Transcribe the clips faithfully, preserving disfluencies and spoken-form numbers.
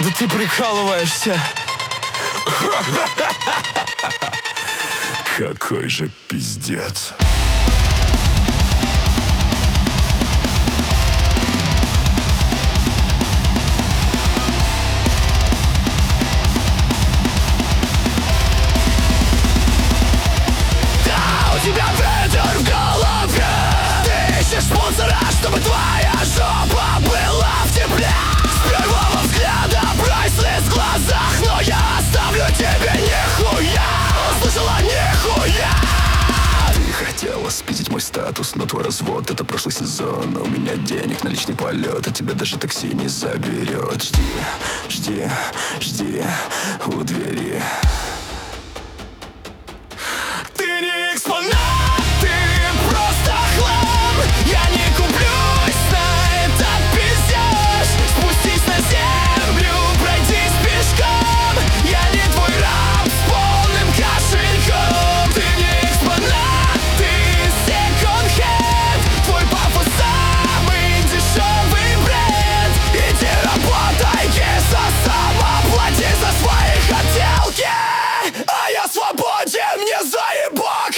Да ты прикалываешься. Какой же пиздец. Да, у тебя ветер в голове. Ты ищешь спонсора, чтобы твоя жопа была в тепле. С первого взгляда прайслес в глазах, но я оставлю тебе нихуя. Слышала, нихуя. Ты хотела спиздить мой статус, но твой развод — это прошлый сезон. У меня денег на личный полет, а тебя даже такси не заберет. Жди, жди, жди у двери. Ты не экспонат, ты просто хлам. Я не куплюсь на этот пиздеж. Спустись на землю, пройдись пешком. Я не твой раб с полным кошельком. Ты не экспонат, ты секонд-хенд. Твой пафос самый дешевый бренд. Иди работай, киса, сама плати за свои хотелки. А я свободен, мне заебок.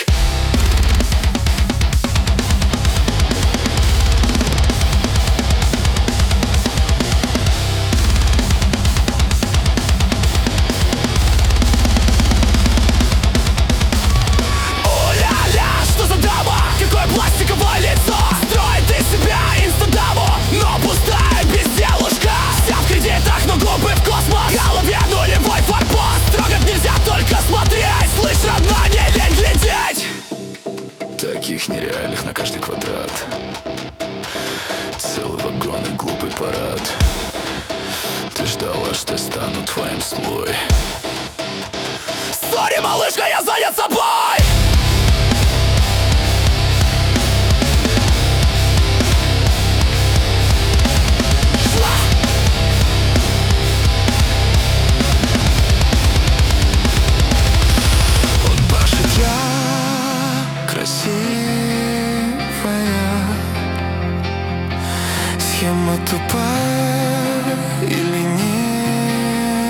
О-ля-ля, что за дама? Какое пластиковое лицо? Строит из себя инстадаму, но пустая безделушка. Вся в кредитах, но губы в космос. В голове нулевой форпост. Трогать нельзя, только смотреть. Слышь, родна, не лень глядеть. Таких нереальных на каждый квадрат. Целый вагон и глупый парад. Ты ждала, что я стану твоим слой. Сори, малышка, я занят собой. Шла. Он пашет. Я красивая. Схема тупая и ленивая.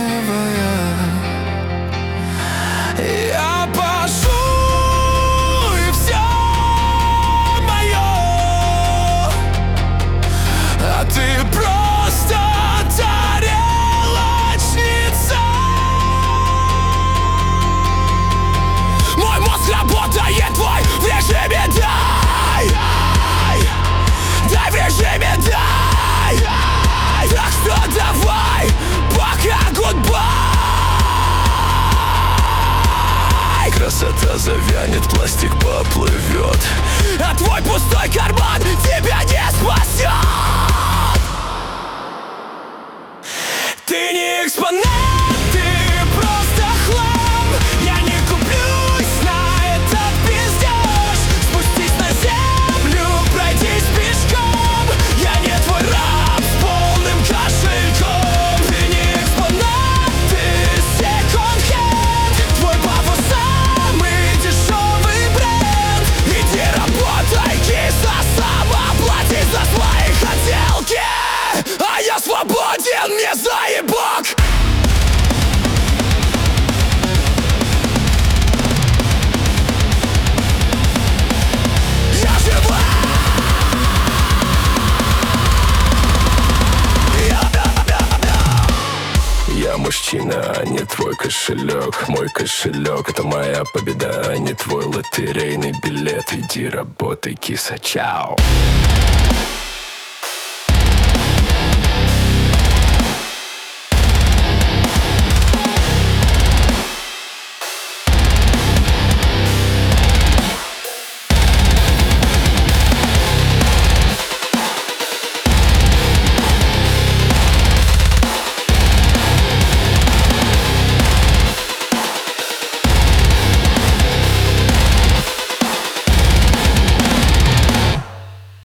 Я пашу, и все мое. А ты просто тарелочница. Мой мозг работает, твой в режиме дай. Дай в режиме дай. Так что давай, пока гудбай. Красота завянет, пластик поплывет. А твой пустой карман тебя не спасет. Ты не экспонат, ты просто хлам. Я не куплюсь на этот пиздеж. Спустись на землю, пройдись пешком. Я не твой раб с полным кошельком. Ты не экспонат, ты секонд-хенд. Твой пафос самый дешевый бренд. Иди работай, киса, сама плати за свои хотелки. А я свободен, мне заебок. Я жива. Я мужчина, а не твой кошелек. Мой кошелек — это моя победа, а не твой лотерейный билет. Иди работай, киса, чао.